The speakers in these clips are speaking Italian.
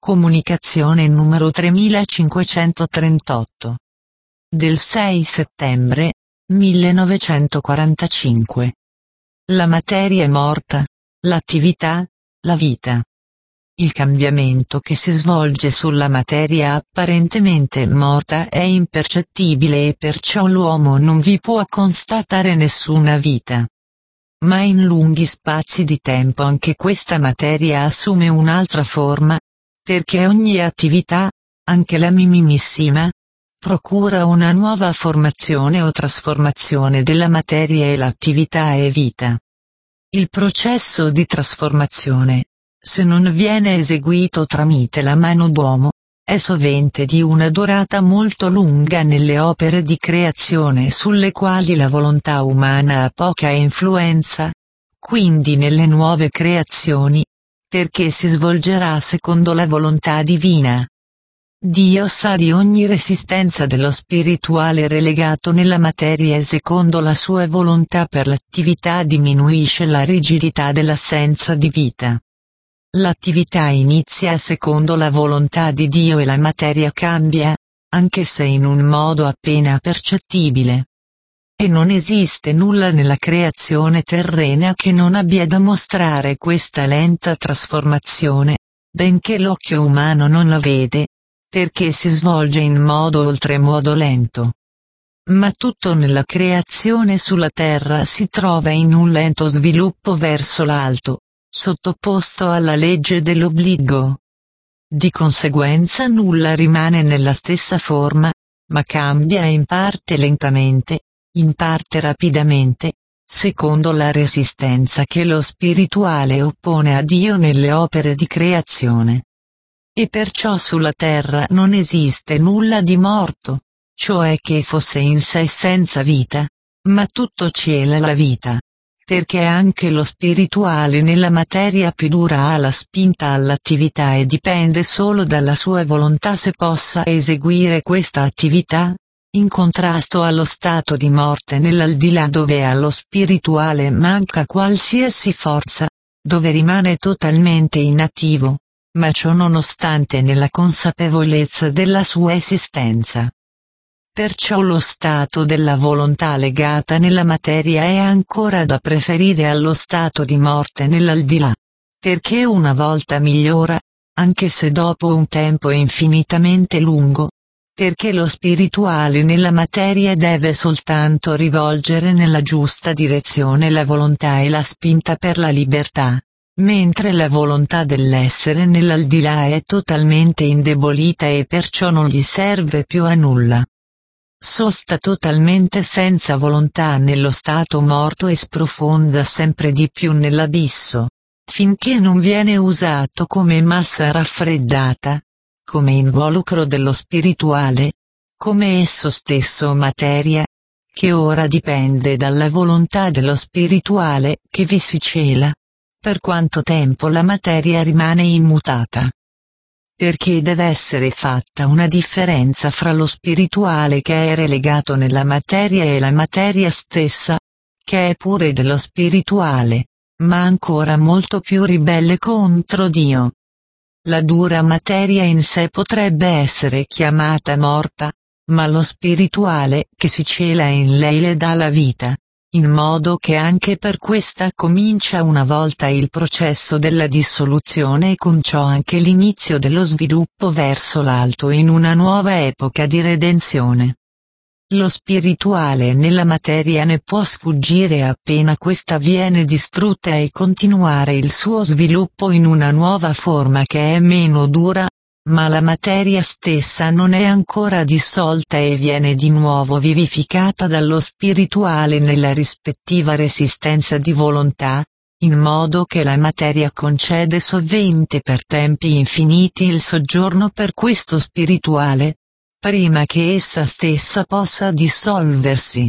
Comunicazione numero 3538. Del 6 settembre 1945. La materia è morta, l'attività, la vita. Il cambiamento che si svolge sulla materia apparentemente morta è impercettibile e perciò l'uomo non vi può constatare nessuna vita. Ma in lunghi spazi di tempo anche questa materia assume un'altra forma, perché ogni attività, anche la minimissima, procura una nuova formazione o trasformazione della materia e l'attività è vita. Il processo di trasformazione, se non viene eseguito tramite la mano d'uomo, è sovente di una durata molto lunga nelle opere di creazione sulle quali la volontà umana ha poca influenza, quindi nelle nuove creazioni, perché si svolgerà secondo la volontà divina. Dio sa di ogni resistenza dello spirituale relegato nella materia e secondo la sua volontà per l'attività diminuisce la rigidità dell'assenza di vita. L'attività inizia secondo la volontà di Dio e la materia cambia, anche se in un modo appena percettibile. E non esiste nulla nella creazione terrena che non abbia da mostrare questa lenta trasformazione, benché l'occhio umano non la vede, perché si svolge in modo oltremodo lento. Ma tutto nella creazione sulla terra si trova in un lento sviluppo verso l'alto, sottoposto alla legge dell'obbligo. Di conseguenza nulla rimane nella stessa forma, ma cambia in parte lentamente, in parte rapidamente, secondo la resistenza che lo spirituale oppone a Dio nelle opere di creazione. E perciò sulla terra non esiste nulla di morto, cioè che fosse in sé senza vita, ma tutto cela la vita. Perché anche lo spirituale nella materia più dura ha la spinta all'attività e dipende solo dalla sua volontà se possa eseguire questa attività, in contrasto allo stato di morte nell'aldilà dove allo spirituale manca qualsiasi forza, dove rimane totalmente inattivo, ma ciò nonostante nella consapevolezza della sua esistenza. Perciò lo stato della volontà legata nella materia è ancora da preferire allo stato di morte nell'aldilà, perché una volta migliora, anche se dopo un tempo infinitamente lungo, perché lo spirituale nella materia deve soltanto rivolgere nella giusta direzione la volontà e la spinta per la libertà, mentre la volontà dell'essere nell'aldilà è totalmente indebolita e perciò non gli serve più a nulla. Sosta totalmente senza volontà nello stato morto e sprofonda sempre di più nell'abisso, finché non viene usato come massa raffreddata, come involucro dello spirituale, come esso stesso materia, che ora dipende dalla volontà dello spirituale che vi si cela, per quanto tempo la materia rimane immutata. Perché deve essere fatta una differenza fra lo spirituale che è relegato nella materia e la materia stessa, che è pure dello spirituale, ma ancora molto più ribelle contro Dio. La dura materia in sé potrebbe essere chiamata morta, ma lo spirituale che si cela in lei le dà la vita, in modo che anche per questa comincia una volta il processo della dissoluzione e con ciò anche l'inizio dello sviluppo verso l'alto in una nuova epoca di redenzione. Lo spirituale nella materia ne può sfuggire appena questa viene distrutta e continuare il suo sviluppo in una nuova forma che è meno dura, ma la materia stessa non è ancora dissolta e viene di nuovo vivificata dallo spirituale nella rispettiva resistenza di volontà, in modo che la materia concede sovente per tempi infiniti il soggiorno per questo spirituale, prima che essa stessa possa dissolversi.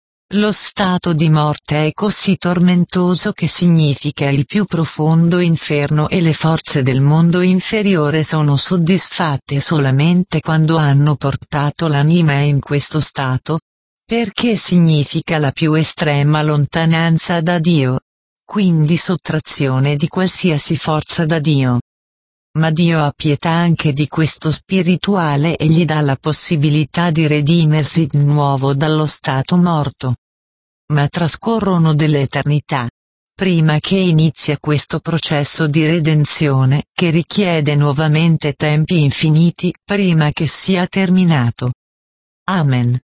Lo stato di morte è così tormentoso che significa il più profondo inferno e le forze del mondo inferiore sono soddisfatte solamente quando hanno portato l'anima in questo stato, perché significa la più estrema lontananza da Dio, quindi sottrazione di qualsiasi forza da Dio. Ma Dio ha pietà anche di questo spirituale e gli dà la possibilità di redimersi di nuovo dallo stato morto. Ma trascorrono delle eternità prima che inizia questo processo di redenzione che richiede nuovamente tempi infiniti prima che sia terminato. Amen.